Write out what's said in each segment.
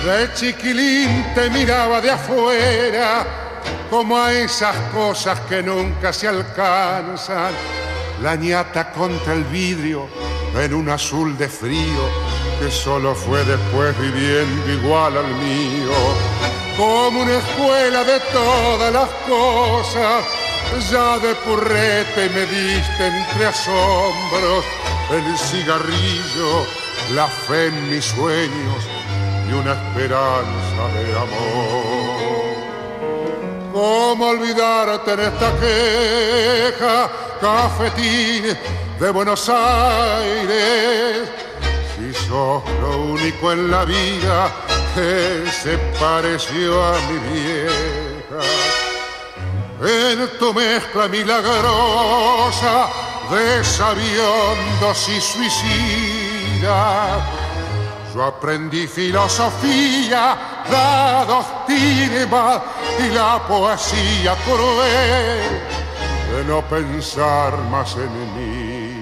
De chiquilín te miraba de afuera, como a esas cosas que nunca se alcanzan. La ñata contra el vidrio en un azul de frío que solo fue después viviendo igual al mío. Como una escuela de todas las cosas, ya de purrete me diste entre asombros el cigarrillo, la fe en mis sueños y una esperanza de amor. ¿Cómo olvidarte en esta queja, cafetín de Buenos Aires? Si sos lo único en la vida que se pareció a mi vieja. En tu mezcla milagrosa de sabiondos y suicidas, yo aprendí filosofía, la doctrina y la poesía cruel de no pensar más en mí.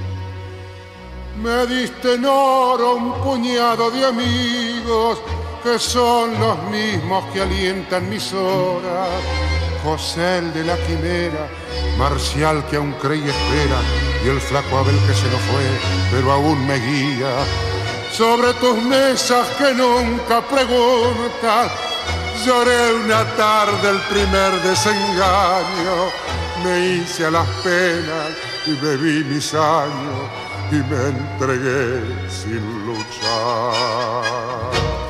Me diste en oro un puñado de amigos que son los mismos que alientan mis horas. José el de la quimera, Marcial que aún cree y espera, y el flaco Abel que se nos fue, pero aún me guía. Sobre tus mesas que nunca preguntan, lloré una tarde el primer desengaño. Me hice a las penas y bebí mis años y me entregué sin luchar.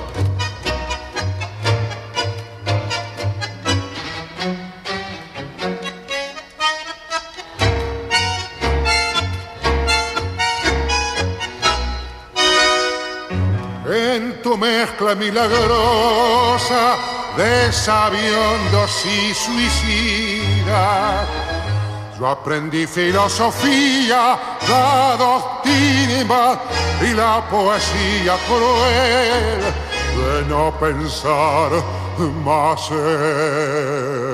En tu mezcla milagrosa de sabiondos y suicidas, yo aprendí filosofía, la doctrina y la poesía cruel de no pensar más en